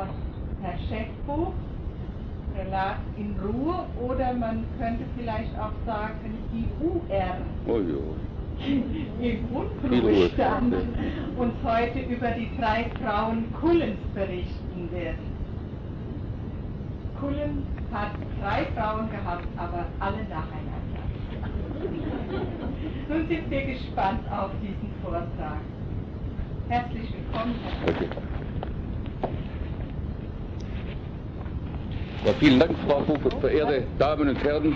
aus Herr Schäffbuch, Prälat in Ruhr, oder man könnte vielleicht auch sagen, die UR. Oh ja. Im Unruhestand uns heute über die 3 Frauen Kullens berichten werden. Kullen hat 3 Frauen gehabt, aber alle nacheinander. Nun sind wir gespannt auf diesen Vortrag. Herzlich willkommen, Herr Professor. Ja, vielen Dank, Frau Buchert, verehrte Damen und Herren.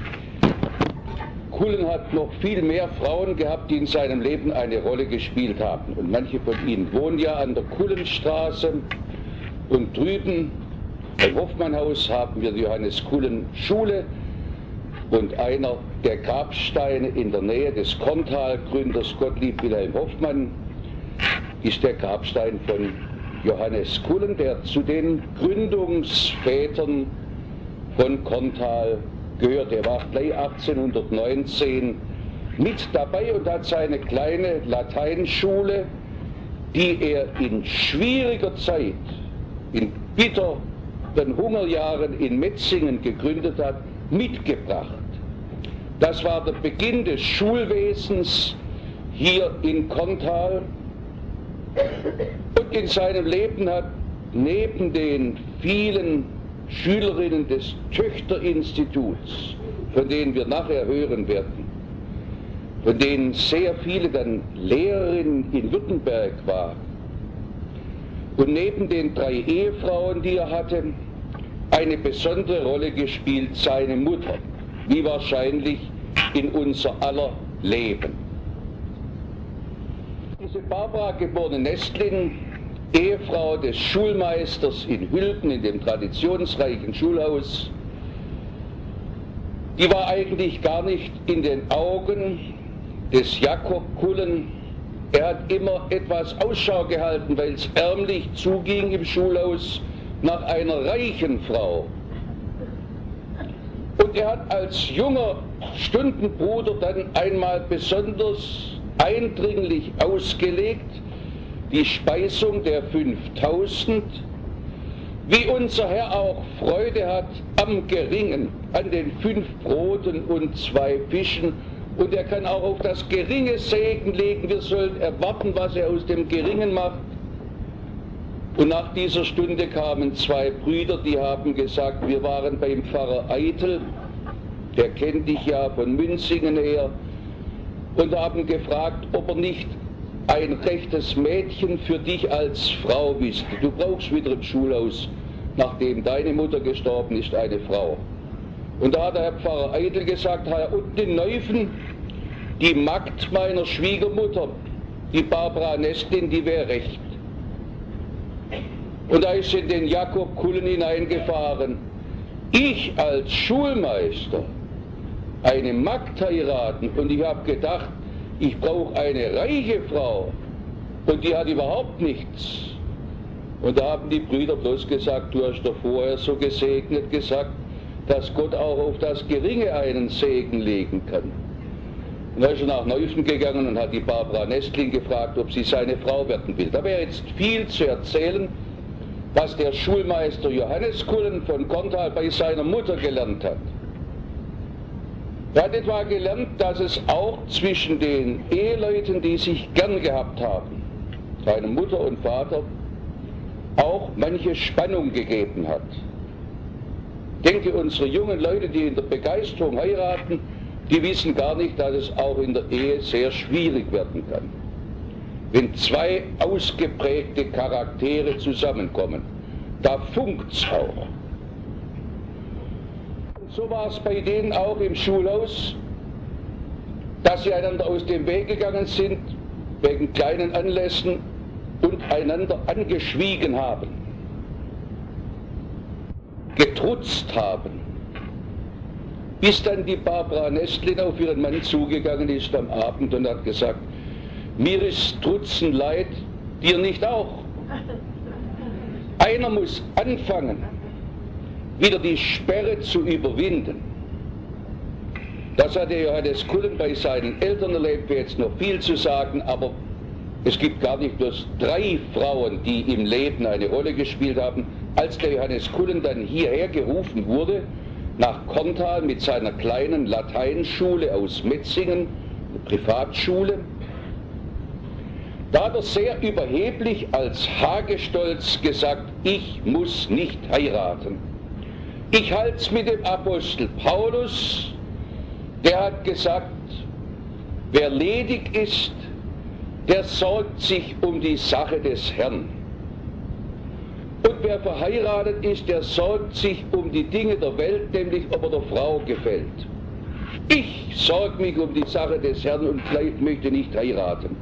Kullen hat noch viel mehr Frauen gehabt, die in seinem Leben eine Rolle gespielt haben. Und manche von ihnen wohnen ja an der Kullenstraße. Und drüben beim Hoffmannhaus haben wir die Johannes Kullen Schule. Und einer der Grabsteine in der Nähe des Korntal-Gründers Gottlieb Wilhelm Hoffmann ist der Grabstein von Johannes Kullen, der zu den Gründungsvätern von Korntal gehört. Er war gleich 1819 mit dabei und hat seine kleine Lateinschule, die er in schwieriger Zeit, in bitteren Hungerjahren in Metzingen gegründet hat, mitgebracht. Das war der Beginn des Schulwesens hier in Korntal. Und in seinem Leben hat neben den vielen Schülerinnen des Töchterinstituts, von denen wir nachher hören werden, von denen sehr viele dann Lehrerinnen in Württemberg waren, und neben den 3 Ehefrauen, die er hatte, eine besondere Rolle gespielt seine Mutter, wie wahrscheinlich in unser aller Leben. Diese Barbara geborene Nestlin, Ehefrau des Schulmeisters in Hülten, in dem traditionsreichen Schulhaus, die war eigentlich gar nicht in den Augen des Jakob Kullen. Er hat immer etwas Ausschau gehalten, weil es ärmlich zuging im Schulhaus, nach einer reichen Frau. Und er hat als junger Stundenbruder dann einmal besonders eindringlich ausgelegt die Speisung der 5000, wie unser Herr auch Freude hat am Geringen, an den 5 Broten und 2 Fischen, und er kann auch auf das Geringe Segen legen. Wir sollen erwarten, was er aus dem Geringen macht. Und nach dieser Stunde kamen 2 Brüder, die haben gesagt, wir waren beim Pfarrer Eitel, der kennt dich ja von Münzingen her, und haben gefragt, ob er nicht ein rechtes Mädchen für dich als Frau wüsste. Du brauchst wieder ein Schulhaus, nachdem deine Mutter gestorben ist, eine Frau. Und da hat der Herr Pfarrer Eitel gesagt, Herr, unten in Neufen, die Magd meiner Schwiegermutter, die Barbara Nestlin, die wäre recht. Und da ist in den Jakob Kullen hineingefahren. Ich als Schulmeister eine Magd heiraten, und ich habe gedacht, ich brauche eine reiche Frau, und die hat überhaupt nichts. Und da haben die Brüder bloß gesagt, du hast doch vorher so gesegnet gesagt, dass Gott auch auf das Geringe einen Segen legen kann. Und da ist er nach Neufen gegangen und hat die Barbara Nestlin gefragt, ob sie seine Frau werden will. Da wäre jetzt viel zu erzählen, was der Schulmeister Johannes Kullen von Korntal bei seiner Mutter gelernt hat. Er hat etwa gelernt, dass es auch zwischen den Eheleuten, die sich gern gehabt haben, seine Mutter und Vater, auch manche Spannung gegeben hat. Ich denke, unsere jungen Leute, die in der Begeisterung heiraten, die wissen gar nicht, dass es auch in der Ehe sehr schwierig werden kann. Wenn 2 ausgeprägte Charaktere zusammenkommen, da funkt's auch. So war es bei denen auch im Schulhaus, dass sie einander aus dem Weg gegangen sind, wegen kleinen Anlässen, und einander angeschwiegen haben, getrutzt haben, bis dann die Barbara Nestlin auf ihren Mann zugegangen ist am Abend und hat gesagt, mir ist Trutzen leid, dir nicht auch. Einer muss anfangen, wieder die Sperre zu überwinden. Das hat der Johannes Kullen bei seinen Eltern erlebt, wir jetzt noch viel zu sagen, aber Es gibt gar nicht bloß 3 Frauen, die im Leben eine Rolle gespielt haben. Als der Johannes Kullen dann hierher gerufen wurde, nach Korntal mit seiner kleinen Lateinschule aus Metzingen, eine Privatschule, da hat er sehr überheblich als Hagestolz gesagt, ich muss nicht heiraten. Ich halte es mit dem Apostel Paulus, der hat gesagt, wer ledig ist, der sorgt sich um die Sache des Herrn. Und wer verheiratet ist, der sorgt sich um die Dinge der Welt, nämlich ob er der Frau gefällt. Ich sorge mich um die Sache des Herrn und vielleicht möchte nicht heiraten.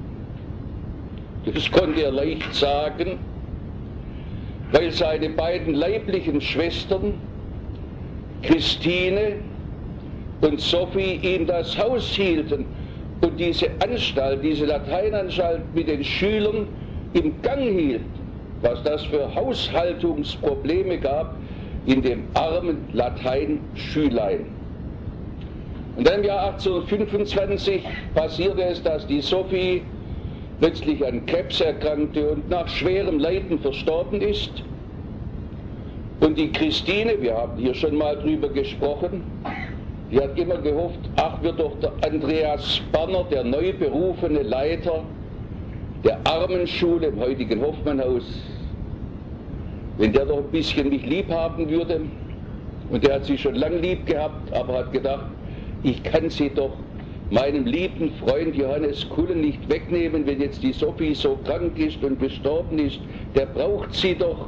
Das konnte er leicht sagen, weil seine beiden leiblichen Schwestern, Christine und Sophie, ihm das Haus hielten und diese Anstalt, diese Lateinanstalt mit den Schülern im Gang hielt, was das für Haushaltungsprobleme gab in dem armen Lateinschülein. Und dann im Jahr 1825 passierte es, dass die Sophie plötzlich an Krebs erkrankte und nach schwerem Leiden verstorben ist. Und die Christine, wir haben hier schon mal drüber gesprochen, die hat immer gehofft, ach, wird doch der Andreas Banner, der neu berufene Leiter der Armenschule im heutigen Hoffmannhaus, wenn der doch ein bisschen mich lieb haben würde. Und der hat sie schon lang lieb gehabt, aber hat gedacht, ich kann sie doch meinem lieben Freund Johannes Kullen nicht wegnehmen, wenn jetzt die Sophie so krank ist und gestorben ist, der braucht sie doch.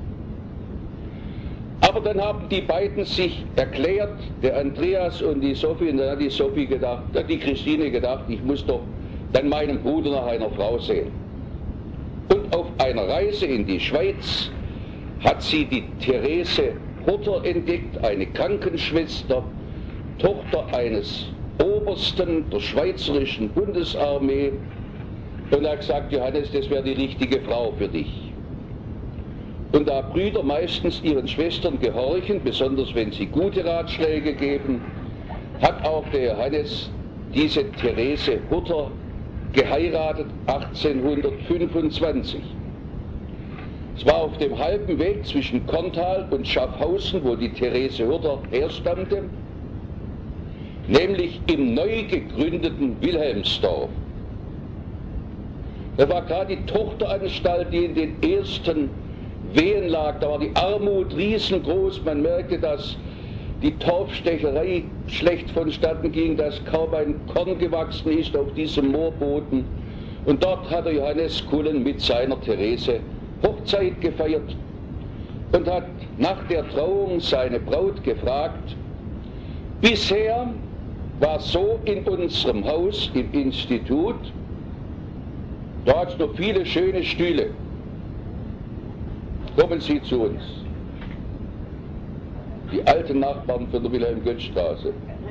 Aber dann haben die beiden sich erklärt, der Andreas und die Sophie, und dann hat die Sophie gedacht, hat die Christine gedacht, ich muss doch dann meinen Bruder nach einer Frau sehen. Und auf einer Reise in die Schweiz hat sie die Therese Hutter entdeckt, eine Krankenschwester, Tochter eines Obersten der Schweizerischen Bundesarmee, und hat gesagt, Johannes, das wäre die richtige Frau für dich. Und da Brüder meistens ihren Schwestern gehorchen, besonders wenn sie gute Ratschläge geben, hat auch der Johannes diese Therese Hutter geheiratet 1825. Es war auf dem halben Weg zwischen Korntal und Schaffhausen, wo die Therese Hutter herstammte, nämlich im neu gegründeten Wilhelmsdorf. Da war gerade die Tochteranstalt, die in den ersten Wehen lag. Da war die Armut riesengroß. Man merkte, dass die Torfstecherei schlecht vonstatten ging, dass kaum ein Korn gewachsen ist auf diesem Moorboden. Und dort hat der Johannes Kullen mit seiner Therese Hochzeit gefeiert und hat nach der Trauung seine Braut gefragt, bisher war so in unserem Haus im Institut, da hat es noch viele schöne Stühle. Kommen Sie zu uns. Die alten Nachbarn von der Wilhelm-Götz-Straße.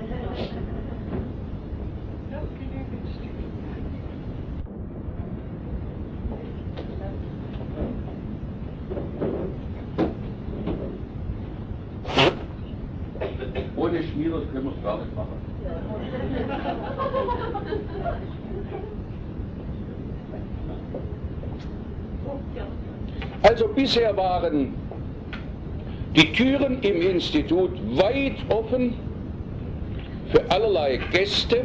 Ohne Schmieres können wir es gar nicht machen. Also bisher waren die Türen im Institut weit offen für allerlei Gäste.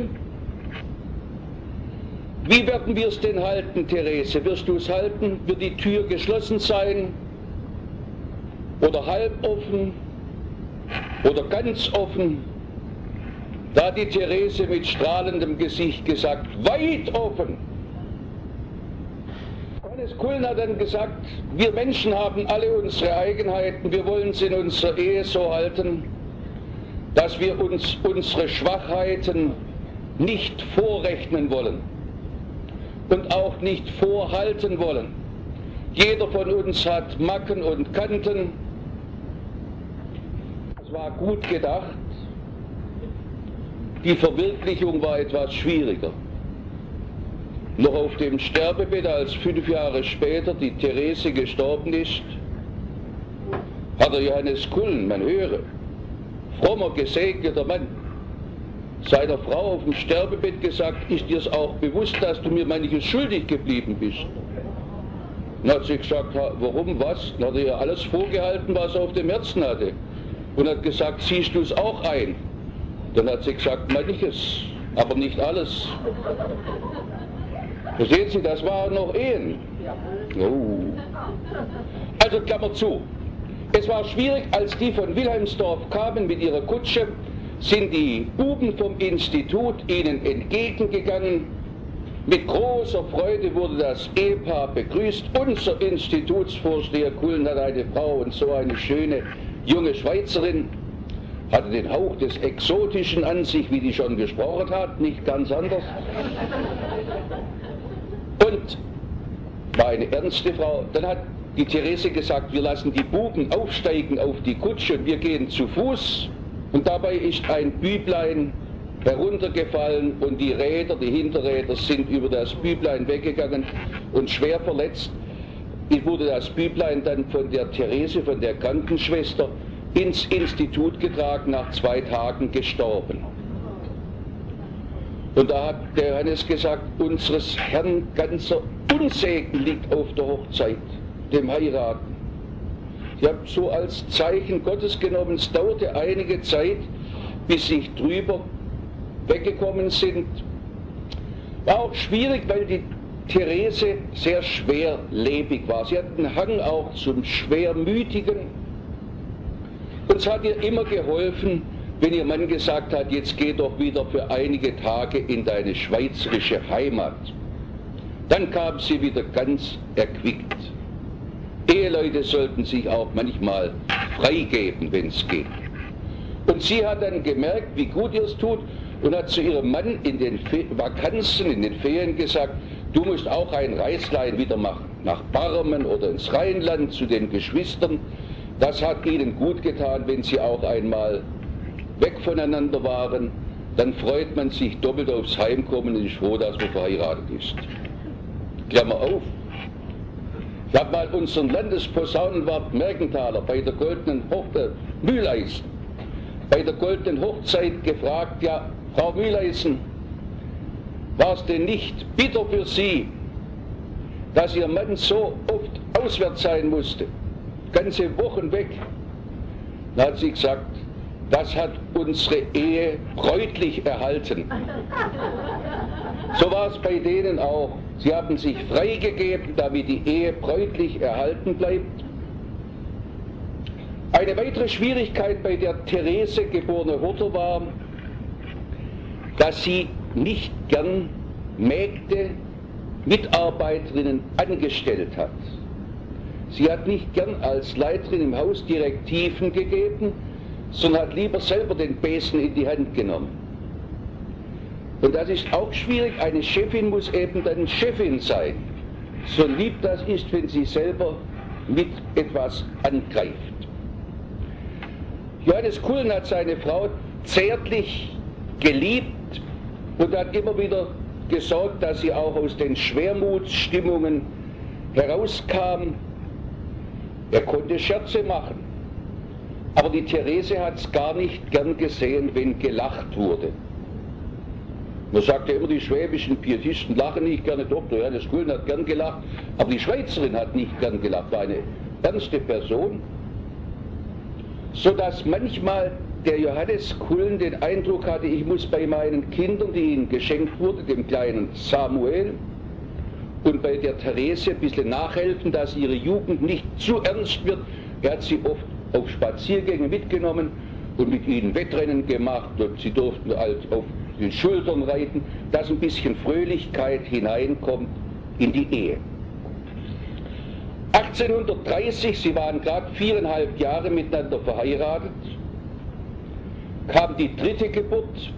Wie werden wir es denn halten, Therese? Wirst du es halten? Wird die Tür geschlossen sein? Oder halb offen? Oder ganz offen? Da hat die Therese mit strahlendem Gesicht gesagt, weit offen. Johannes Kullen hat dann gesagt, wir Menschen haben alle unsere Eigenheiten, wir wollen es in unserer Ehe so halten, dass wir uns unsere Schwachheiten nicht vorrechnen wollen und auch nicht vorhalten wollen. Jeder von uns hat Macken und Kanten. Es war gut gedacht, die Verwirklichung war etwas schwieriger. Noch auf dem Sterbebett, als 5 Jahre später die Therese gestorben ist, hat der Johannes Kullen, man höre, frommer, gesegneter Mann, seiner Frau auf dem Sterbebett gesagt, ist dir es auch bewusst, dass du mir manches schuldig geblieben bist? Dann hat sie gesagt, warum, was? Dann hat er ihr alles vorgehalten, was er auf dem Herzen hatte. Und hat gesagt, siehst du es auch ein? Dann hat sie gesagt, manches, aber nicht alles. Verstehen Sie, das waren noch Ehen. Oh. Also Klammer zu. Es war schwierig, als die von Wilhelmsdorf kamen mit ihrer Kutsche, sind die Buben vom Institut ihnen entgegengegangen. Mit großer Freude wurde das Ehepaar begrüßt. Unser Institutsvorsteher Kullen hat eine Frau und so eine schöne junge Schweizerin, hatte den Hauch des Exotischen an sich, wie die schon gesprochen hat, nicht ganz anders. Und war eine ernste Frau. Dann hat die Therese gesagt, wir lassen die Buben aufsteigen auf die Kutsche und wir gehen zu Fuß. Und dabei ist ein Büblein heruntergefallen und die Räder, die Hinterräder sind über das Büblein weggegangen und schwer verletzt. Wurde das Büblein dann von der Therese, von der Krankenschwester, ins Institut getragen, nach 2 Tagen gestorben. Und da hat der Johannes gesagt, unseres Herrn ganzer Unsegen liegt auf der Hochzeit, dem Heiraten. Ich habe so als Zeichen Gottes genommen, es dauerte einige Zeit, bis sie drüber weggekommen sind. War auch schwierig, weil die Therese sehr schwerlebig war. Sie hat einen Hang auch zum Schwermütigen. Und es hat ihr immer geholfen, wenn ihr Mann gesagt hat, jetzt geh doch wieder für einige Tage in deine schweizerische Heimat. Dann kam sie wieder ganz erquickt. Eheleute sollten sich auch manchmal freigeben, wenn es geht. Und sie hat dann gemerkt, wie gut ihr es tut und hat zu ihrem Mann in den Vakanzen, in den Ferien gesagt, du musst auch ein Reislein wieder machen, nach Barmen oder ins Rheinland zu den Geschwistern. Das hat ihnen gut getan, wenn sie auch einmal weg voneinander waren. Dann freut man sich doppelt aufs Heimkommen und ist froh, dass man verheiratet ist. Klammer auf. Ich habe mal unseren Landesposaunenwart Mergenthaler bei der goldenen Hochzeit, Mühleisen, bei der goldenen Hochzeit gefragt, ja, Frau Mühleisen, war es denn nicht bitter für Sie, dass Ihr Mann so oft auswärts sein musste, ganze Wochen weg? Da hat sie gesagt, das hat unsere Ehe bräutlich erhalten. So war es bei denen auch. Sie haben sich freigegeben, damit die Ehe bräutlich erhalten bleibt. Eine weitere Schwierigkeit bei der Therese geborene Hurter war, dass sie nicht gern Mägde, Mitarbeiterinnen angestellt hat. Sie hat nicht gern als Leiterin im Haus Direktiven gegeben, sondern hat lieber selber den Besen in die Hand genommen. Und das ist auch schwierig, eine Chefin muss eben dann Chefin sein. So lieb das ist, wenn sie selber mit etwas angreift. Johannes Kullen hat seine Frau zärtlich geliebt und hat immer wieder gesorgt, dass sie auch aus den Schwermutsstimmungen herauskam. Er konnte Scherze machen, aber die Therese hat es gar nicht gern gesehen, wenn gelacht wurde. Man sagt ja immer, die schwäbischen Pietisten lachen nicht gerne, doch, der Johannes Kullen hat gern gelacht, aber die Schweizerin hat nicht gern gelacht, war eine ernste Person, sodass manchmal der Johannes Kullen den Eindruck hatte, ich muss bei meinen Kindern, die ihm geschenkt wurde, dem kleinen Samuel, und bei der Therese ein bisschen nachhelfen, dass ihre Jugend nicht zu ernst wird. Er hat sie oft auf Spaziergänge mitgenommen und mit ihnen Wettrennen gemacht und sie durften halt auf den Schultern reiten, dass ein bisschen Fröhlichkeit hineinkommt in die Ehe. 1830, sie waren gerade 4,5 Jahre miteinander verheiratet, kam die 3. Geburt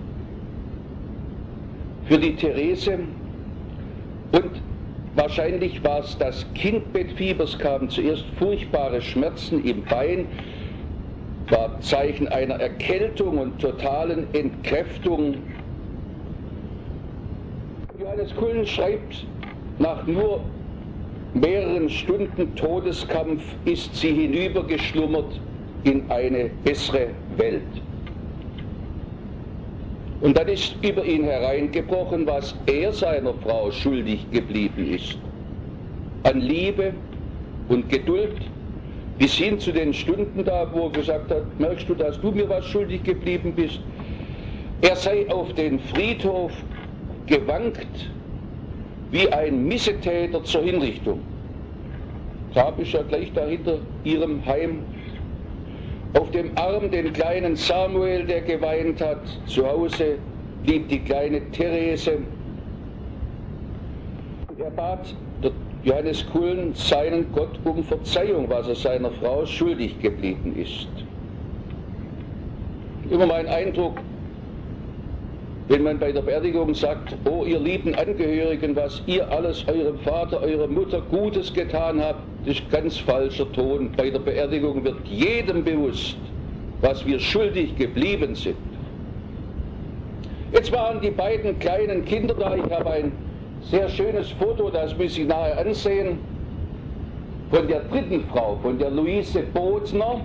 für die Therese und wahrscheinlich war es das Kindbettfieber, es kamen zuerst furchtbare Schmerzen im Bein, war Zeichen einer Erkältung und totalen Entkräftung. Johannes Kullen schreibt, nach nur mehreren Stunden Todeskampf ist sie hinübergeschlummert in eine bessere Welt. Und dann ist über ihn hereingebrochen, was er seiner Frau schuldig geblieben ist. An Liebe und Geduld, bis hin zu den Stunden da, wo er gesagt hat, merkst du, dass du mir was schuldig geblieben bist? Er sei auf den Friedhof gewankt wie ein Missetäter zur Hinrichtung. Grab ist ja gleich da hinter ihrem Heim. Auf dem Arm den kleinen Samuel, der geweint hat. Zu Hause blieb die kleine Therese. Er bat Johannes Kullen seinen Gott um Verzeihung, was er seiner Frau schuldig geblieben ist. Immer mein Eindruck, wenn man bei der Beerdigung sagt, oh ihr lieben Angehörigen, was ihr alles eurem Vater, eurer Mutter Gutes getan habt, das ist ganz falscher Ton. Bei der Beerdigung wird jedem bewusst, was wir schuldig geblieben sind. Jetzt waren die beiden kleinen Kinder da, ich habe ein sehr schönes Foto, das muss ich nachher ansehen, von der dritten Frau, von der Luise Bodner.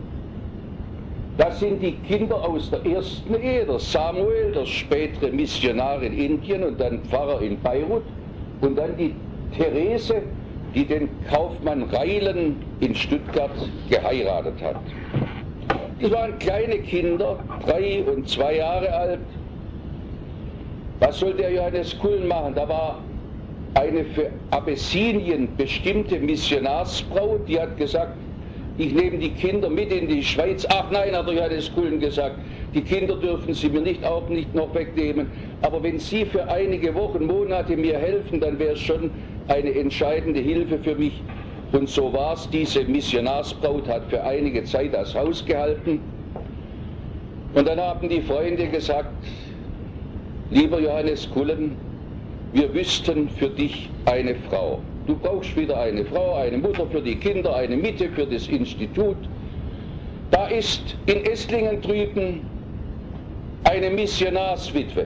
Das sind die Kinder aus der ersten Ehe, der Samuel, der spätere Missionar in Indien und dann Pfarrer in Beirut, und dann die Therese, die den Kaufmann Reilen in Stuttgart geheiratet hat. Das waren kleine Kinder, 3 und 2 Jahre alt. Was soll der Johannes Kullen machen? Da war eine für Abessinien bestimmte Missionarsbraut, die hat gesagt, ich nehme die Kinder mit in die Schweiz. Ach nein, hat der Johannes Kullen gesagt, die Kinder dürfen Sie mir auch nicht noch wegnehmen. Aber wenn Sie für einige Wochen, Monate mir helfen, dann wäre es schon eine entscheidende Hilfe für mich. Und so war es. Diese Missionarsbraut hat für einige Zeit das Haus gehalten. Und dann haben die Freunde gesagt, lieber Johannes Kullen, wir wüssten für dich eine Frau. Du brauchst wieder eine Frau, eine Mutter für die Kinder, eine Mitte für das Institut. Da ist in Esslingen drüben eine Missionarswitwe.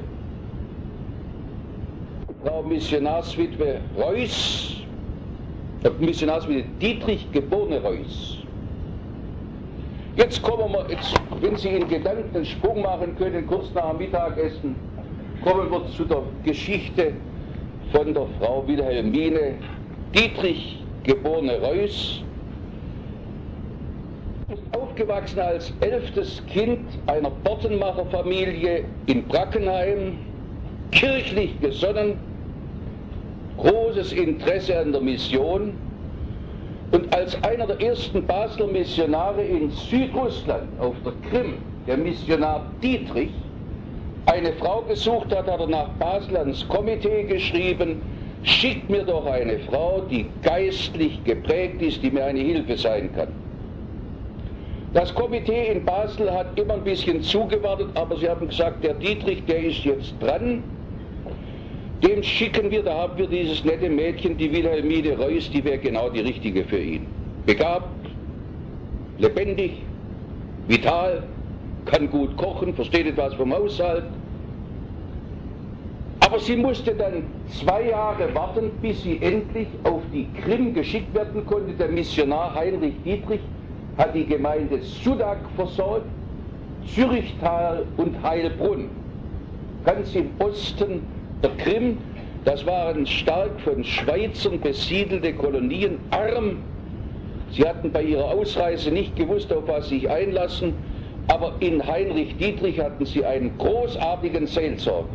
Frau Missionarswitwe Reuss, Missionarswitwe Dietrich, geborene Reuss. Jetzt kommen wir, wenn Sie in Gedanken einen Sprung machen können, kurz nach dem Mittagessen, kommen wir zu der Geschichte von der Frau Wilhelmine Dietrich, geborene Reuss, ist aufgewachsen als 11. Kind einer Bortenmacherfamilie in Brackenheim, kirchlich gesonnen, großes Interesse an der Mission, und als einer der ersten Basler Missionare in Südrussland auf der Krim, der Missionar Dietrich, eine Frau gesucht hat, hat er nach Basel ans Komitee geschrieben, schickt mir doch eine Frau, die geistlich geprägt ist, die mir eine Hilfe sein kann. Das Komitee in Basel hat immer ein bisschen zugewartet, aber sie haben gesagt, der Dietrich, der ist jetzt dran, dem schicken wir, da haben wir dieses nette Mädchen, die Wilhelmine Reuss, die wäre genau die richtige für ihn. Begabt, lebendig, vital, kann gut kochen, versteht etwas vom Haushalt. Aber sie musste dann 2 Jahre warten, bis sie endlich auf die Krim geschickt werden konnte. Der Missionar Heinrich Dietrich hat die Gemeinde Sudak versorgt, Zürichtal und Heilbrunn. Ganz im Osten der Krim, das waren stark von Schweizern besiedelte Kolonien, arm. Sie hatten bei ihrer Ausreise nicht gewusst, auf was sie sich einlassen, aber in Heinrich Dietrich hatten sie einen großartigen Seelsorger.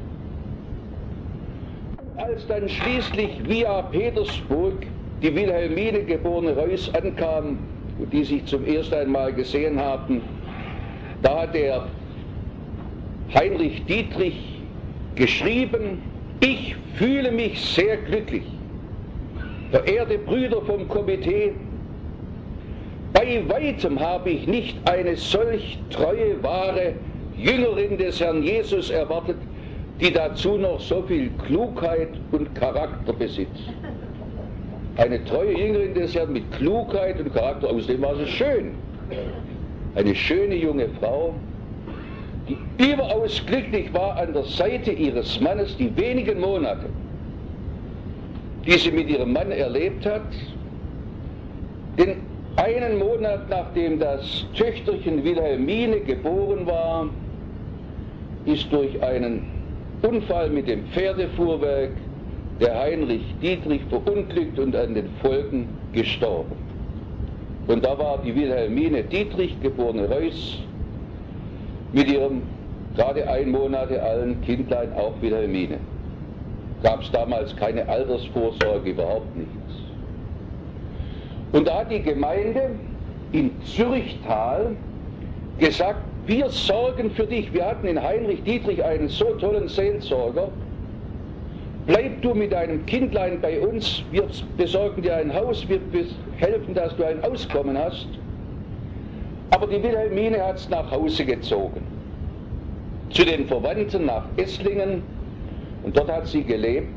Als dann schließlich via Petersburg die Wilhelmine geborene Reuss ankam, die sich zum ersten Mal gesehen haben, da hat der Heinrich Dietrich geschrieben, ich fühle mich sehr glücklich. Verehrte Brüder vom Komitee, bei weitem habe ich nicht eine solch treue, wahre Jüngerin des Herrn Jesus erwartet, die dazu noch so viel Klugheit und Charakter besitzt. Eine treue Jüngerin des Herrn mit Klugheit und Charakter, außerdem war sie schön. Eine schöne junge Frau, die überaus glücklich war an der Seite ihres Mannes, die wenigen Monate, die sie mit ihrem Mann erlebt hat, denn einen Monat nachdem das Töchterchen Wilhelmine geboren war, ist durch einen Unfall mit dem Pferdefuhrwerk der Heinrich Dietrich verunglückt und an den Folgen gestorben. Und da war die Wilhelmine Dietrich, geborene Reuß, mit ihrem gerade 1 Monat alten Kindlein, auch Wilhelmine. Gab es damals keine Altersvorsorge, überhaupt nichts. Und da hat die Gemeinde in Zürichtal gesagt, wir sorgen für dich. Wir hatten in Heinrich Dietrich einen so tollen Seelsorger. Bleib du mit deinem Kindlein bei uns, wir besorgen dir ein Haus, wir helfen, dass du ein Auskommen hast. Aber die Wilhelmine hat es nach Hause gezogen, zu den Verwandten nach Esslingen, und dort hat sie gelebt.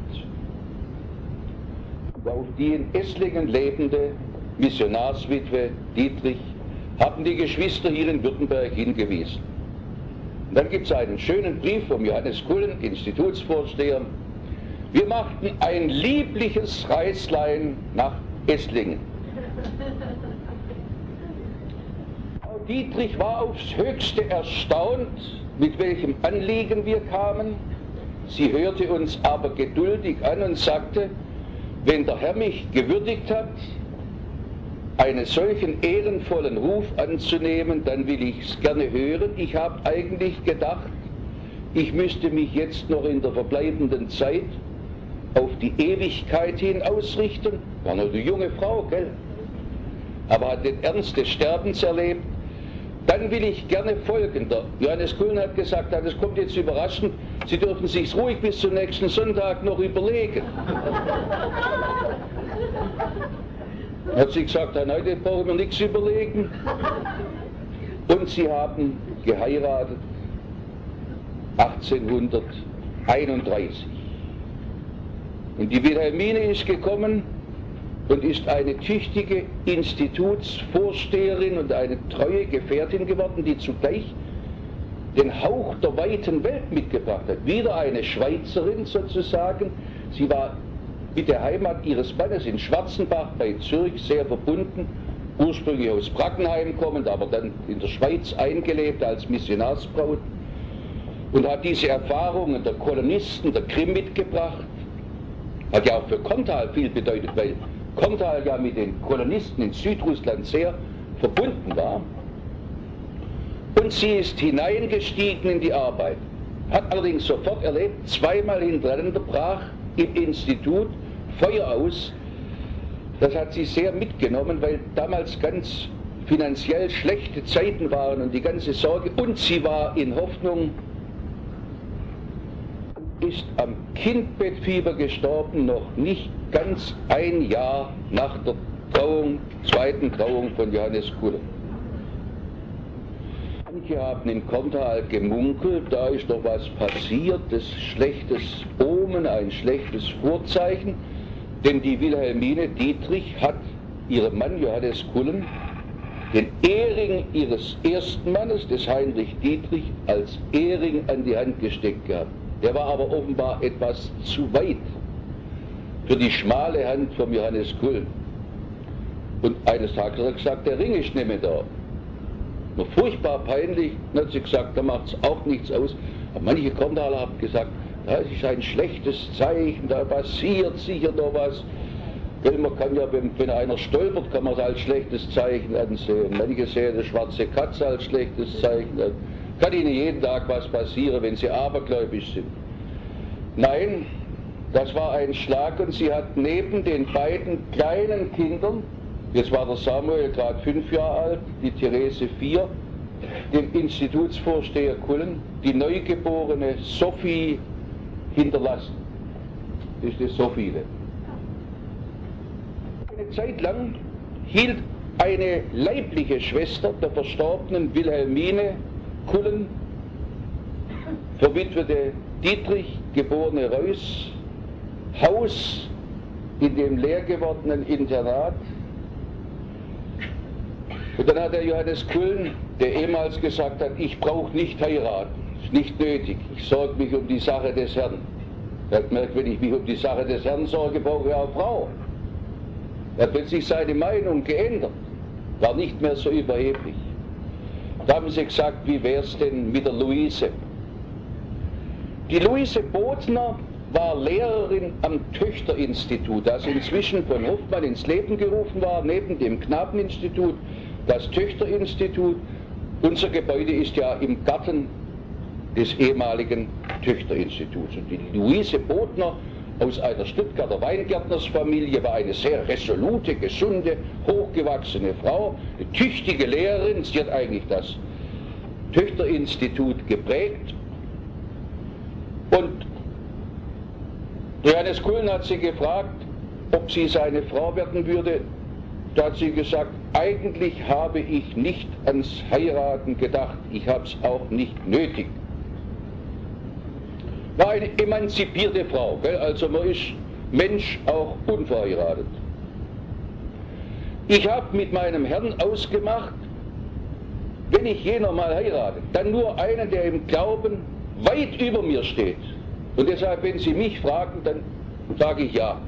Auf die in Esslingen lebende Missionarswitwe Dietrich haben die Geschwister hier in Württemberg hingewiesen. Und dann gibt es einen schönen Brief vom Johannes Kullen, Institutsvorsteher. Wir machten ein liebliches Reislein nach Esslingen. Frau Dietrich war aufs Höchste erstaunt, mit welchem Anliegen wir kamen. Sie hörte uns aber geduldig an und sagte, wenn der Herr mich gewürdigt hat, einen solchen ehrenvollen Ruf anzunehmen, dann will ich es gerne hören. Ich habe eigentlich gedacht, ich müsste mich jetzt noch in der verbleibenden Zeit auf die Ewigkeit hin ausrichten. War nur eine junge Frau, gell? Aber hat den Ernst des Sterbens erlebt. Dann will ich gerne folgen. Der Johannes Kullen hat gesagt, das kommt jetzt überraschend, Sie dürfen sich ruhig bis zum nächsten Sonntag noch überlegen. Hat sie gesagt, heute brauchen wir nichts überlegen. Und sie haben geheiratet 1831. Und die Wilhelmine ist gekommen und ist eine tüchtige Institutsvorsteherin und eine treue Gefährtin geworden, die zugleich den Hauch der weiten Welt mitgebracht hat. Wieder eine Schweizerin sozusagen. Sie war mit der Heimat ihres Mannes in Schwarzenbach bei Zürich sehr verbunden, ursprünglich aus Brackenheim kommend, aber dann in der Schweiz eingelebt als Missionarsbraut, und hat diese Erfahrungen der Kolonisten, der Krim mitgebracht. Hat ja auch für Korntal viel bedeutet, weil Korntal ja mit den Kolonisten in Südrussland sehr verbunden war. Und sie ist hineingestiegen in die Arbeit, hat allerdings sofort erlebt, zweimal hintereinander brach im Institut Feuer aus. Das hat sie sehr mitgenommen, weil damals ganz finanziell schlechte Zeiten waren und die ganze Sorge, und sie war in Hoffnung, ist am Kindbettfieber gestorben, noch nicht ganz 1 Jahr nach der zweiten Trauung von Johannes Kullen. Manche haben in Korntal gemunkelt, da ist doch was passiert, das schlechtes Omen, ein schlechtes Vorzeichen, denn die Wilhelmine Dietrich hat ihrem Mann Johannes Kullen den Ehering ihres ersten Mannes, des Heinrich Dietrich, als Ehering an die Hand gesteckt gehabt. Der war aber offenbar etwas zu weit für die schmale Hand vom Johannes Kullen. Und eines Tages hat er gesagt, der Ring ist nicht mehr da. Noch furchtbar peinlich, dann hat sie gesagt, da macht es auch nichts aus. Aber manche Korntaler haben gesagt, das ist ein schlechtes Zeichen, da passiert sicher noch was. Man kann ja, wenn einer stolpert, kann man es als schlechtes Zeichen ansehen. Manche sehen eine schwarze Katze als schlechtes Zeichen an. Kann ihnen jeden Tag was passieren, wenn sie abergläubisch sind. Nein, das war ein Schlag, und sie hat neben den beiden kleinen Kindern, jetzt war der Samuel gerade 5 Jahre alt, die Therese 4, dem Institutsvorsteher Kullen, die neugeborene Sophie hinterlassen. Das ist die Sophie. Eine Zeit lang hielt eine leibliche Schwester der verstorbenen Wilhelmine Kullen, verwitwete Dietrich, geborene Reuß, Haus in dem leer gewordenen Internat. Und dann hat der Johannes Kullen, der ehemals gesagt hat, ich brauche nicht heiraten, ist nicht nötig, ich sorge mich um die Sache des Herrn. Er hat gemerkt, wenn ich mich um die Sache des Herrn sorge, brauche ich auch Frau. Er hat plötzlich seine Meinung geändert, war nicht mehr so überheblich. Da haben sie gesagt, wie wär's denn mit der Luise? Die Luise Bodner war Lehrerin am Töchterinstitut, das inzwischen von Hoffmann ins Leben gerufen war, neben dem Knabeninstitut, das Töchterinstitut. Unser Gebäude ist ja im Garten des ehemaligen Töchterinstituts. Und die Luise Bodner aus einer Stuttgarter Weingärtnersfamilie war eine sehr resolute, gesunde, hochgewachsene Frau, eine tüchtige Lehrerin. Sie hat eigentlich das Töchterinstitut geprägt. Und Johannes Kullen hat sie gefragt, ob sie seine Frau werden würde. Da hat sie gesagt, eigentlich habe ich nicht ans Heiraten gedacht, ich habe es auch nicht nötig. War eine emanzipierte Frau, gell? Also man ist Mensch auch unverheiratet. Ich habe mit meinem Herrn ausgemacht, wenn ich jener mal heirate, dann nur einen, der im Glauben weit über mir steht. Und deshalb, wenn Sie mich fragen, dann sage ich ja.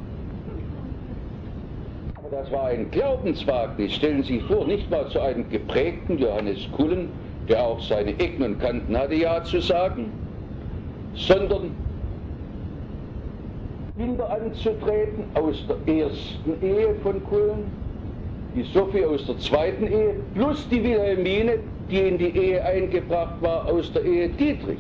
Aber das war ein Glaubenswagnis. Stellen Sie sich vor, nicht mal zu einem geprägten Johannes Kullen, der auch seine Ecken und Kanten hatte, ja zu sagen, sondern Kinder anzutreten aus der ersten Ehe von Kullen, die Sophie aus der zweiten Ehe, plus die Wilhelmine, die in die Ehe eingebracht war aus der Ehe Dietrich.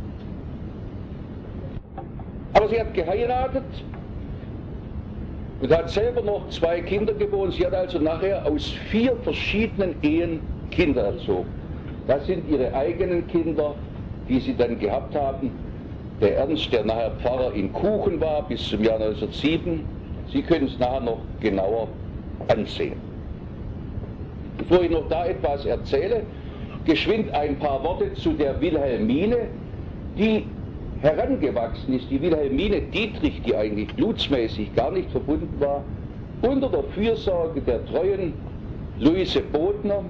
Aber sie hat geheiratet und hat selber noch 2 Kinder geboren. Sie hat also nachher aus 4 verschiedenen Ehen Kinder erzogen. Das sind ihre eigenen Kinder, die sie dann gehabt haben. Der Ernst, der nachher Pfarrer in Kuchen war bis zum Jahr 1907, Sie können es nachher noch genauer ansehen. Bevor ich noch da etwas erzähle, geschwind ein paar Worte zu der Wilhelmine, die herangewachsen ist, die Wilhelmine Dietrich, die eigentlich blutsmäßig gar nicht verbunden war, unter der Fürsorge der treuen Luise Bodner,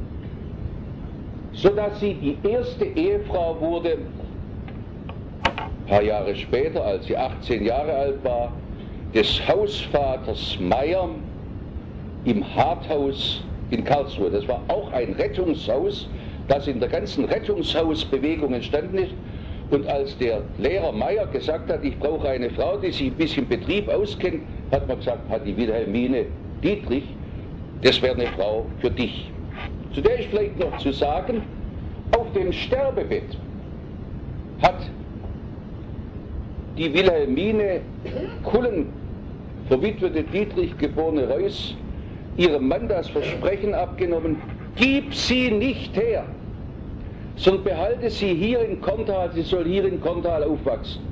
sodass sie die erste Ehefrau wurde, ein paar Jahre später, als sie 18 Jahre alt war, des Hausvaters Meyer im Harthaus in Karlsruhe. Das war auch ein Rettungshaus, das in der ganzen Rettungshausbewegung entstanden ist. Und als der Lehrer Meyer gesagt hat, ich brauche eine Frau, die sich ein bisschen Betrieb auskennt, hat man gesagt, hat die Wilhelmine Dietrich, das wäre eine Frau für dich. Zu der ist vielleicht noch zu sagen, auf dem Sterbebett hat die Wilhelmine Kullen, verwitwete Dietrich geborene Reuß, ihrem Mann das Versprechen abgenommen, gib sie nicht her, sondern behalte sie hier in Korntal, sie soll hier in Korntal aufwachsen.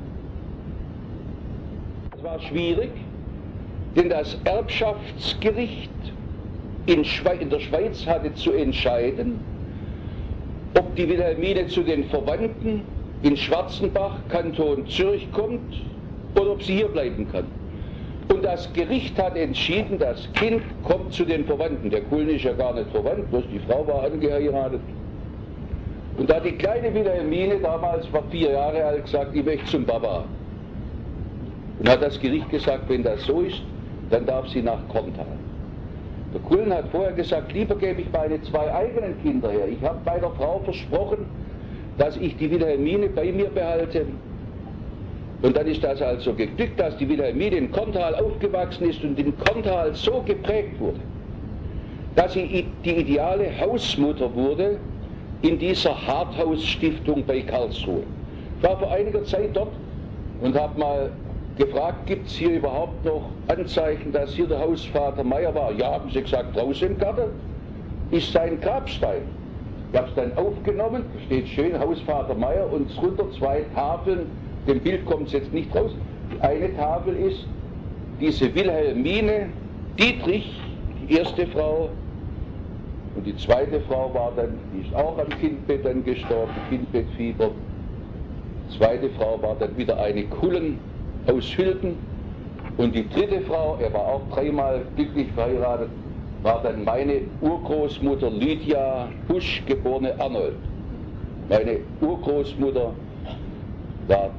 Das war schwierig, denn das Erbschaftsgericht in der Schweiz hatte zu entscheiden, ob die Wilhelmine zu den Verwandten in Schwarzenbach, Kanton Zürich kommt oder ob sie hier bleiben kann. Und das Gericht hat entschieden, das Kind kommt zu den Verwandten. Der Kullen ist ja gar nicht verwandt, bloß die Frau war angeheiratet. Und da hat die kleine Wilhelmine, damals war 4 Jahre alt, gesagt, ich möchte zum Papa. Und hat das Gericht gesagt, wenn das so ist, dann darf sie nach Korntal. Der Kullen hat vorher gesagt, lieber gebe ich meine 2 eigenen Kinder her. Ich habe meiner Frau versprochen, dass ich die Wilhelmine bei mir behalte. Und dann ist das also geglückt, dass die Wilhelmine in Korntal aufgewachsen ist und in Korntal so geprägt wurde, dass sie die ideale Hausmutter wurde in dieser Harthausstiftung bei Karlsruhe. Ich war vor einiger Zeit dort und habe mal gefragt, gibt es hier überhaupt noch Anzeichen, dass hier der Hausvater Meyer war? Ja, haben sie gesagt, draußen im Garten ist sein Grabstein. Ich habe es dann aufgenommen, steht schön Hausvater Meyer und drunter 2 Tafeln, dem Bild kommt es jetzt nicht raus. Die eine Tafel ist diese Wilhelmine Dietrich, die erste Frau, und die zweite Frau war dann, die ist auch am Kindbett dann gestorben, Kindbettfieber. Die zweite Frau war dann wieder eine Kullen aus Hülden und die dritte Frau, er war auch 3-mal glücklich verheiratet, war dann meine Urgroßmutter Lydia Busch, geborene Arnold. Meine Urgroßmutter war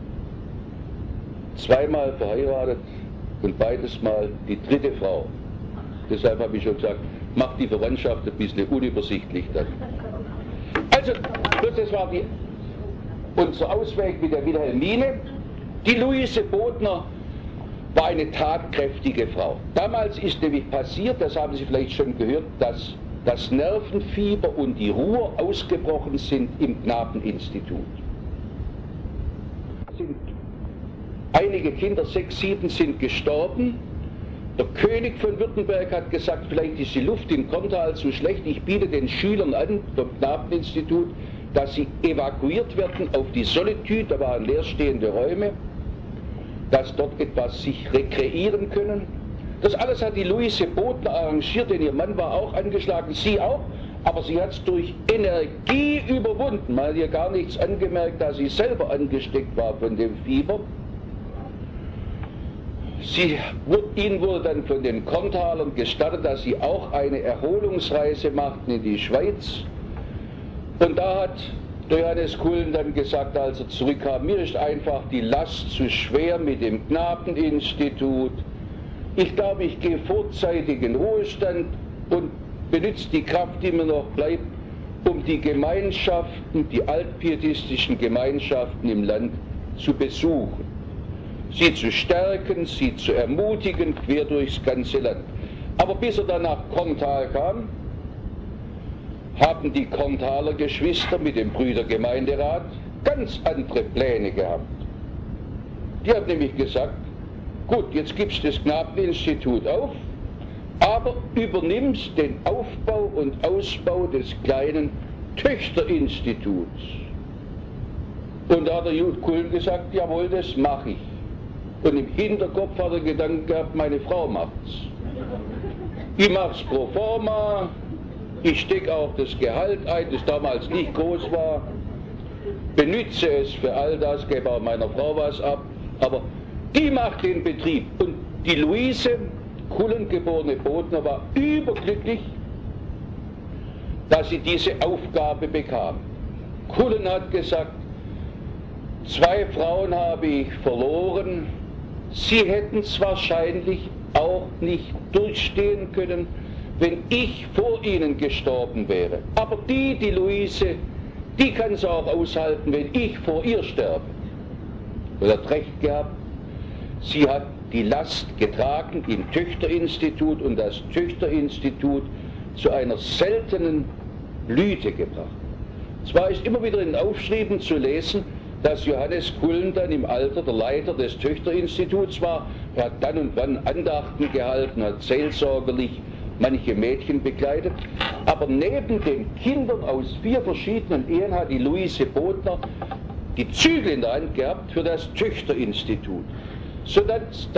2-mal verheiratet und beides Mal die dritte Frau. Deshalb habe ich schon gesagt, macht die Verwandtschaft ein bisschen unübersichtlich dann. Also, das war die. unser Ausweg mit der Wilhelmine. Die Luise Bodner war eine tatkräftige Frau. Damals ist nämlich passiert, das haben Sie vielleicht schon gehört, dass das Nervenfieber und die Ruhr ausgebrochen sind im Knabeninstitut. Einige Kinder, 6, 7, sind gestorben. Der König von Württemberg hat gesagt, vielleicht ist die Luft in Korntal zu schlecht. Ich biete den Schülern an vom Knabeninstitut, dass sie evakuiert werden auf die Solitude, da waren leerstehende Räume, dass dort etwas sich rekreieren können. Das alles hat die Luise Bodner arrangiert, denn ihr Mann war auch angeschlagen, sie auch, aber sie hat es durch Energie überwunden. Man hat ihr gar nichts angemerkt, da sie selber angesteckt war von dem Fieber. Ihnen wurde dann von den Korntalern gestattet, dass sie auch eine Erholungsreise machten in die Schweiz. Und da hat Johannes Kullen dann gesagt, als er zurückkam, mir ist einfach die Last zu schwer mit dem Knabeninstitut. Ich glaube, ich gehe vorzeitig in Ruhestand und benutze die Kraft, die mir noch bleibt, um die Gemeinschaften, die altpietistischen Gemeinschaften im Land zu besuchen. Sie zu stärken, sie zu ermutigen, quer durchs ganze Land. Aber bis er dann nach Korntal kam, haben die Korntaler Geschwister mit dem Brüdergemeinderat ganz andere Pläne gehabt. Die haben nämlich gesagt, gut, jetzt gibst du das Knabeninstitut auf, aber übernimmst den Aufbau und Ausbau des kleinen Töchterinstituts. Und da hat der Jude Kullen gesagt, jawohl, das mache ich. Und im Hinterkopf hat er Gedanken gehabt, meine Frau macht's. Ich mach's pro forma, ich stecke auch das Gehalt ein, das damals nicht groß war, benütze es für all das, gebe auch meiner Frau was ab, aber die macht den Betrieb. Und die Luise, Kullen geborene Bodner, war überglücklich, dass sie diese Aufgabe bekam. Kullen hat gesagt, 2 Frauen habe ich verloren, sie hätten es wahrscheinlich auch nicht durchstehen können, wenn ich vor ihnen gestorben wäre. Aber die Luise, die kann es auch aushalten, wenn ich vor ihr sterbe. Und er hat recht gehabt, sie hat die Last getragen im Töchterinstitut und das Töchterinstitut zu einer seltenen Blüte gebracht. Zwar ist immer wieder in Aufschrieben zu lesen, dass Johannes Kullen dann im Alter der Leiter des Töchterinstituts war. Er hat dann und wann Andachten gehalten, hat seelsorgerlich manche Mädchen begleitet. Aber neben den Kindern aus 4 verschiedenen Ehen hat die Luise Bodner die Zügel in der Hand gehabt für das Töchterinstitut. Sodass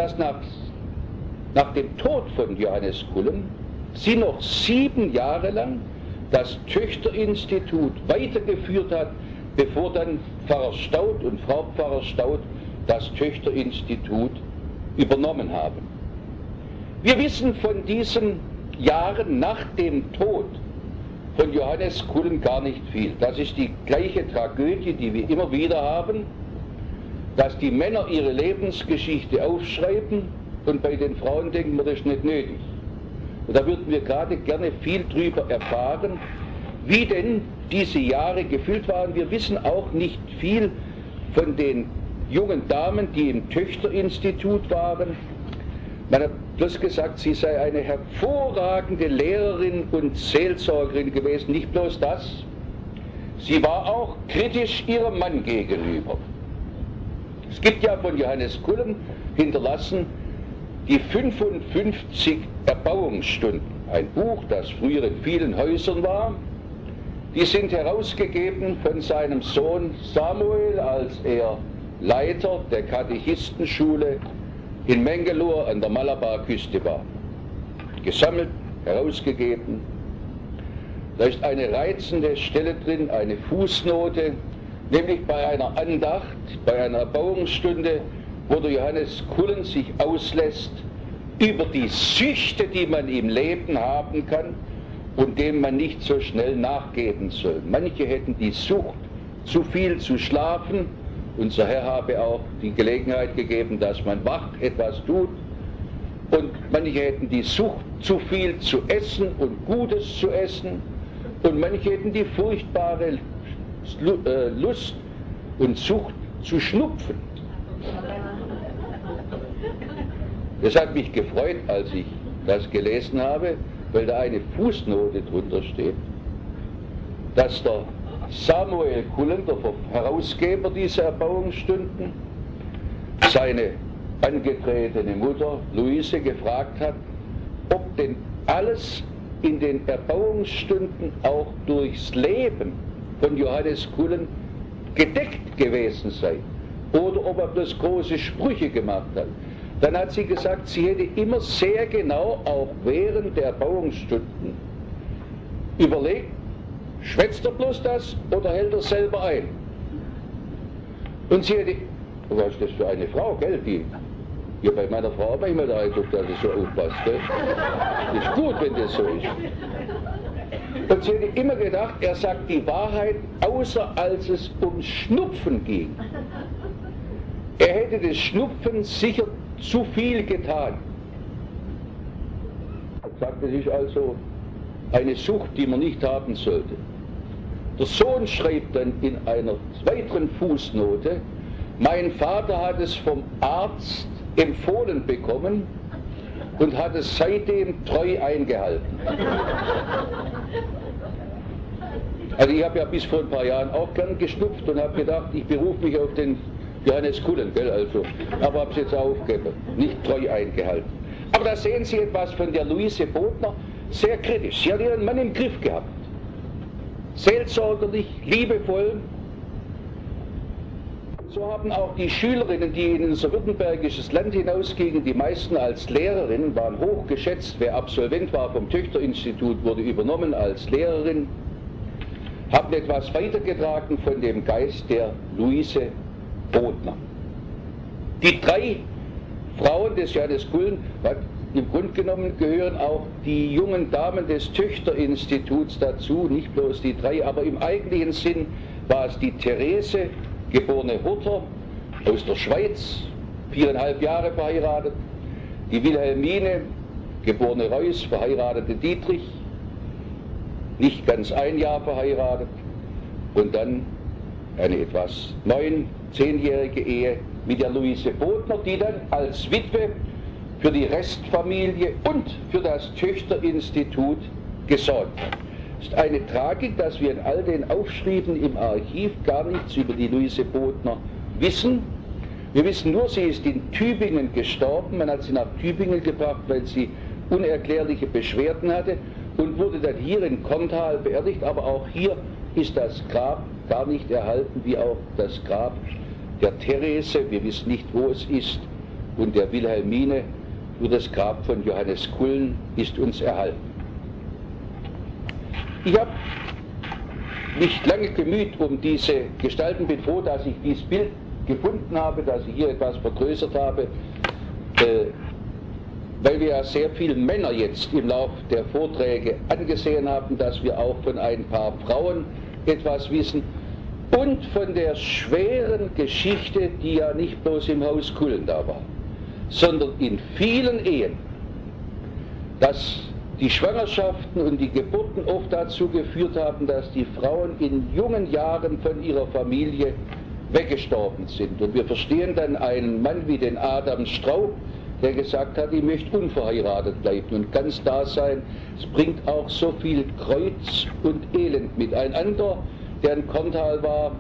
nach dem Tod von Johannes Kullen sie noch 7 Jahre lang das Töchterinstitut weitergeführt hat, bevor dann Pfarrer Staudt und Frau Pfarrer Staudt das Töchterinstitut übernommen haben. Wir wissen von diesen Jahren nach dem Tod von Johannes Kullen gar nicht viel. Das ist die gleiche Tragödie, die wir immer wieder haben, dass die Männer ihre Lebensgeschichte aufschreiben und bei den Frauen denken wir, das ist nicht nötig. Und da würden wir gerade gerne viel drüber erfahren, wie denn diese Jahre gefüllt waren. Wir wissen auch nicht viel von den jungen Damen, die im Töchterinstitut waren. Man hat bloß gesagt, sie sei eine hervorragende Lehrerin und Seelsorgerin gewesen. Nicht bloß das, sie war auch kritisch ihrem Mann gegenüber. Es gibt ja von Johannes Kullen hinterlassen die 55 Erbauungsstunden. Ein Buch, das früher in vielen Häusern war. Die sind herausgegeben von seinem Sohn Samuel, als er Leiter der Katechistenschule in Mengelur an der Malabarküste war. Gesammelt, herausgegeben. Da ist eine reizende Stelle drin, eine Fußnote, nämlich bei einer Andacht, bei einer Erbauungsstunde, wo der Johannes Kullen sich auslässt über die Süchte, die man im Leben haben kann und dem man nicht so schnell nachgeben soll. Manche hätten die Sucht, zu viel zu schlafen. Unser Herr habe auch die Gelegenheit gegeben, dass man wach etwas tut. Und manche hätten die Sucht, zu viel zu essen und Gutes zu essen. Und manche hätten die furchtbare Lust, und sucht zu schnupfen. Das hat mich gefreut, als ich das gelesen habe, weil da eine Fußnote drunter steht, dass der Samuel Cullen, der Herausgeber dieser Erbauungsstunden, seine angetretene Mutter Luise gefragt hat, ob denn alles in den Erbauungsstunden auch durchs Leben von Johannes Cullen gedeckt gewesen sei oder ob er bloß große Sprüche gemacht hat. Dann hat sie gesagt, sie hätte immer sehr genau, auch während der Erbauungsstunden, überlegt, schwätzt er bloß das oder hält er selber ein? Und sie hätte, was ist das für eine Frau, gell, die hier bei meiner Frau habe ich mir den Eindruck, dass es so aufpasst, gell? Ist gut, wenn das so ist. Und sie hätte immer gedacht, er sagt die Wahrheit, außer als es um Schnupfen ging. Er hätte das Schnupfen sicher zu viel getan. Er sagt, es ist also eine Sucht, die man nicht haben sollte. Der Sohn schreibt dann in einer weiteren Fußnote, mein Vater hat es vom Arzt empfohlen bekommen und hat es seitdem treu eingehalten. Also ich habe ja bis vor ein paar Jahren auch gern geschnupft und habe gedacht, ich berufe mich auf den Johannes Cullen, gell, also. Aber habe es jetzt auch aufgegeben, nicht treu eingehalten. Aber da sehen Sie etwas von der Luise Bodner, sehr kritisch. Sie hat ihren Mann im Griff gehabt. Seelsorgerlich, liebevoll. So haben auch die Schülerinnen, die in unser württembergisches Land hinausgingen, die meisten als Lehrerinnen, waren hoch geschätzt. Wer Absolvent war vom Töchterinstitut, wurde übernommen als Lehrerin, haben etwas weitergetragen von dem Geist der Luise Bodner. Die drei Frauen des Johannes Cullen, im Grunde genommen gehören auch die jungen Damen des Töchterinstituts dazu, nicht bloß die drei, aber im eigentlichen Sinn war es die Therese, geborene Hurter, aus der Schweiz, 4,5 Jahre verheiratet, die Wilhelmine, geborene Reuss, verheiratete Dietrich, nicht ganz 1 Jahr verheiratet, und dann eine etwas 9-10-jährige Ehe mit der Luise Bodner, die dann als Witwe für die Restfamilie und für das Töchterinstitut gesorgt hat. Es ist eine Tragik, dass wir in all den Aufschrieben im Archiv gar nichts über die Luise Bodner wissen. Wir wissen nur, sie ist in Tübingen gestorben. Man hat sie nach Tübingen gebracht, weil sie unerklärliche Beschwerden hatte und wurde dann hier in Korntal beerdigt. Aber auch hier ist das Grab gar nicht erhalten, wie auch das Grab der Therese. Wir wissen nicht, wo es ist. Und der Wilhelmine, nur das Grab von Johannes Cullen ist uns erhalten. Ich habe mich lange gemüht um diese Gestalten, bin froh, dass ich dieses Bild gefunden habe, dass ich hier etwas vergrößert habe, weil wir ja sehr viele Männer jetzt im Laufe der Vorträge angesehen haben, dass wir auch von ein paar Frauen etwas wissen und von der schweren Geschichte, die ja nicht bloß im Haus Cullen da war, sondern in vielen Ehen, dass die Schwangerschaften und die Geburten oft dazu geführt haben, dass die Frauen in jungen Jahren von ihrer Familie weggestorben sind. Und wir verstehen dann einen Mann wie den Adam Straub, der gesagt hat, ich möchte unverheiratet bleiben und ganz da sein. Es bringt auch so viel Kreuz und Elend mit. Ein anderer, der in Korntal war,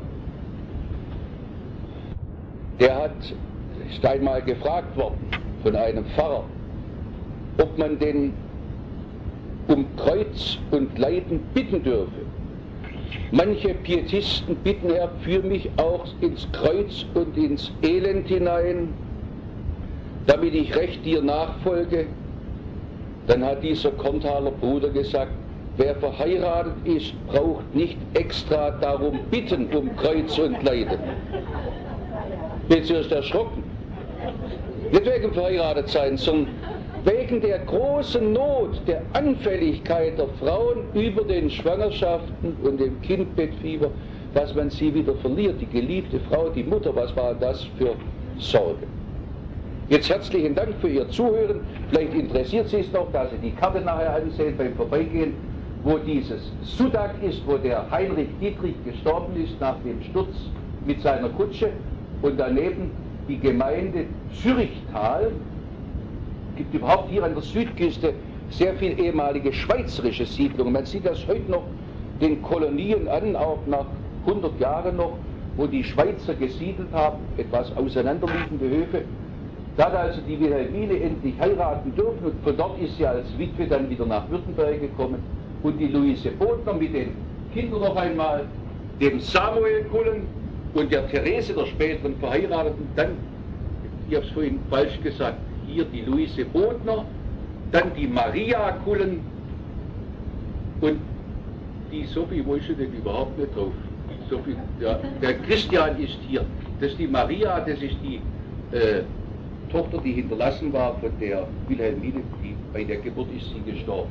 der ist einmal gefragt worden von einem Pfarrer, ob man denn um Kreuz und Leiden bitten dürfe. Manche Pietisten bitten, Herr, führ mich auch ins Kreuz und ins Elend hinein, damit ich recht dir nachfolge. Dann hat dieser Korntaler Bruder gesagt, wer verheiratet ist, braucht nicht extra darum bitten, um Kreuz und Leiden. Bin zuerst erschrocken. Nicht wegen verheiratet sein, sondern wegen der großen Not, der Anfälligkeit der Frauen über den Schwangerschaften und dem Kindbettfieber, dass man sie wieder verliert, die geliebte Frau, die Mutter, was war das für Sorge. Jetzt herzlichen Dank für Ihr Zuhören. Vielleicht interessiert Sie es noch, dass Sie die Karte nachher ansehen beim Vorbeigehen, wo dieses Sudak ist, wo der Heinrich Dietrich gestorben ist nach dem Sturz mit seiner Kutsche und daneben die Gemeinde Zürichtal. Es gibt überhaupt hier an der Südküste sehr viel ehemalige schweizerische Siedlungen. Man sieht das heute noch den Kolonien an, auch nach 100 Jahren noch, wo die Schweizer gesiedelt haben, etwas auseinanderliegende Höfe. Da hat also die Wilhelmine endlich heiraten dürfen und von dort ist sie als Witwe dann wieder nach Württemberg gekommen. Und die Luise Bodner mit den Kindern noch einmal, dem Samuel Kullen und der Therese, der späteren Verheirateten, dann, ich habe es vorhin falsch gesagt, hier die Luise Bodner, dann die Maria Kullen und die Sophie, wo ist sie denn überhaupt nicht drauf? Sophie, ja, der Christian ist hier, das ist die Maria, das ist die Tochter, die hinterlassen war von der Wilhelmine, bei der Geburt ist sie gestorben.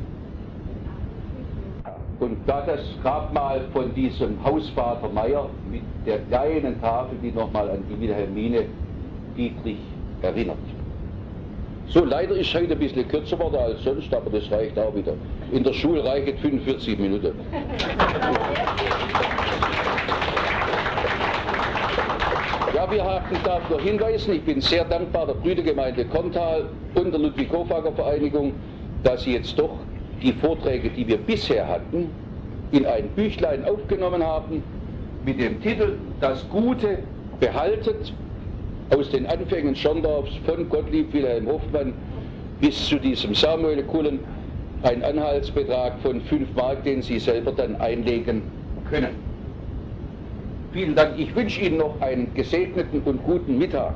Und da das Grabmal von diesem Hausvater Meyer mit der kleinen Tafel, die nochmal an die Wilhelmine Dietrich erinnert. So, leider ist heute ein bisschen kürzer geworden als sonst, aber das reicht auch wieder. In der Schule reicht 45 Minuten. Ja, wir darf noch hinweisen, ich bin sehr dankbar der Brüdergemeinde Kontal und der Ludwig-Hofacker-Vereinigung, dass sie jetzt doch die Vorträge, die wir bisher hatten, in ein Büchlein aufgenommen haben, mit dem Titel Das Gute behaltet, aus den Anfängen Schorndorfs von Gottlieb Wilhelm Hoffmann bis zu diesem Samuel Kullen, ein Anhaltsbetrag von 5 Mark, den Sie selber dann einlegen können. Vielen Dank. Ich wünsche Ihnen noch einen gesegneten und guten Mittag.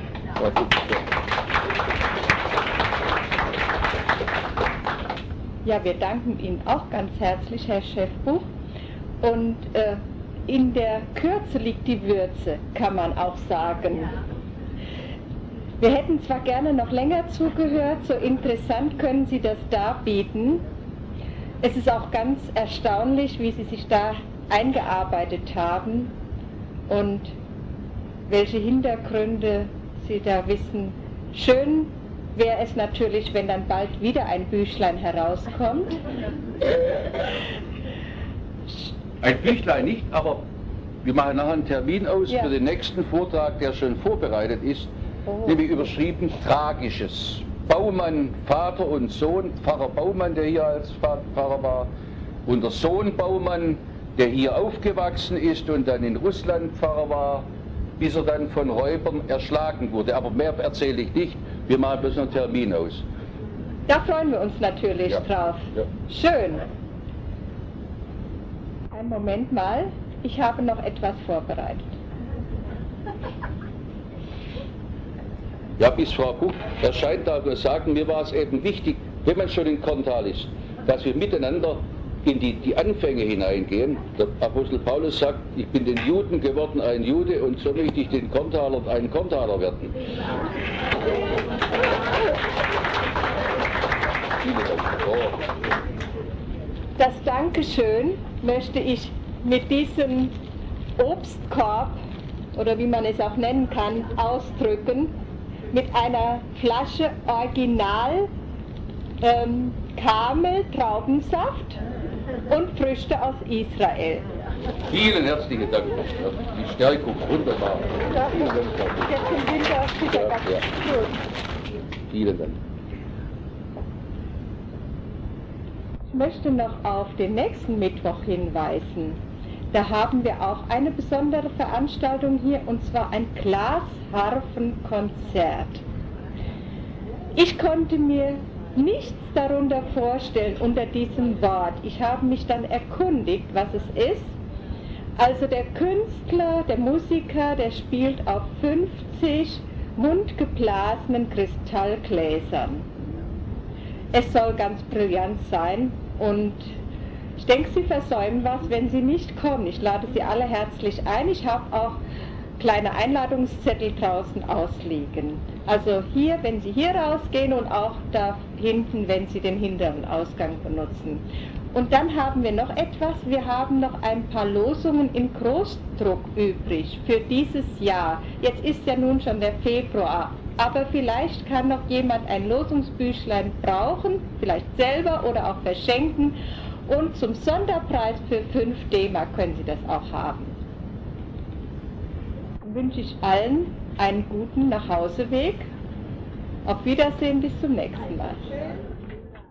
Ja, wir danken Ihnen auch ganz herzlich, Herr Schäffbuch. Und in der Kürze liegt die Würze, kann man auch sagen. Wir hätten zwar gerne noch länger zugehört, so interessant können Sie das darbieten. Es ist auch ganz erstaunlich, wie Sie sich da eingearbeitet haben und welche Hintergründe Sie da wissen. Schön wäre es natürlich, wenn dann bald wieder ein Büchlein herauskommt. Ein Büchlein nicht, aber wir machen nachher einen Termin aus für den nächsten Vortrag, der schon vorbereitet ist, nämlich überschrieben Tragisches. Baumann, Vater und Sohn, Pfarrer Baumann, der hier als Pfarrer war, und der Sohn Baumann, der hier aufgewachsen ist und dann in Russland Pfarrer war, bis er dann von Räubern erschlagen wurde. Aber mehr erzähle ich nicht, wir machen bloß einen Termin aus. Da freuen wir uns natürlich drauf. Ja. Schön. Einen Moment mal, ich habe noch etwas vorbereitet. Ja, bis Frau Buch erscheint da nur sagen, mir war es eben wichtig, wenn man schon in Kontal ist, dass wir miteinander in die Anfänge hineingehen. Der Apostel Paulus sagt, ich bin den Juden geworden ein Jude und so möchte ich den Kontalern ein Kontaler werden. Das Dankeschön möchte ich mit diesem Obstkorb, oder wie man es auch nennen kann, ausdrücken, mit einer Flasche Original Kamel Traubensaft und Früchte aus Israel. Vielen herzlichen Dank. Die Stärkung, wunderbar. Vielen Dank. Jetzt im Winter wieder ganz gut. Vielen Dank. Ich möchte noch auf den nächsten Mittwoch hinweisen. Da haben wir auch eine besondere Veranstaltung hier, und zwar ein Glasharfenkonzert. Ich konnte mir nichts darunter vorstellen unter diesem Wort. Ich habe mich dann erkundigt, was es ist. Also der Künstler, der Musiker, der spielt auf 50 mundgeblasenen Kristallgläsern. Es soll ganz brillant sein und ich denke, Sie versäumen was, wenn Sie nicht kommen. Ich lade Sie alle herzlich ein. Ich habe auch kleine Einladungszettel draußen ausliegen. Also hier, wenn Sie hier rausgehen, und auch da hinten, wenn Sie den hinteren Ausgang benutzen. Und dann haben wir noch etwas. Wir haben noch ein paar Losungen in Großdruck übrig für dieses Jahr. Jetzt ist ja nun schon der Februar. Aber vielleicht kann noch jemand ein Losungsbüchlein brauchen, vielleicht selber oder auch verschenken. Und zum Sonderpreis für 5 D-Mark können Sie das auch haben. wünsche ich allen einen guten Nachhauseweg. Auf Wiedersehen, bis zum nächsten Mal.